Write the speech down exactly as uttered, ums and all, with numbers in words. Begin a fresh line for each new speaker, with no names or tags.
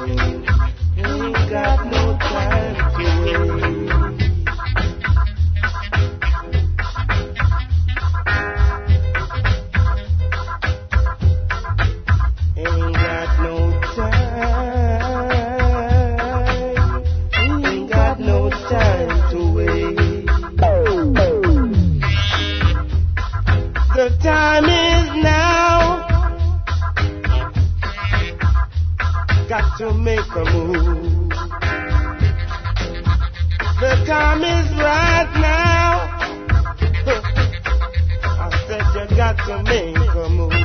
Ain't got no time to wait. Ain't got no time. Ain't got no time to wait. The time is now. Got to make a move. The time is right now. I said you got to make a move.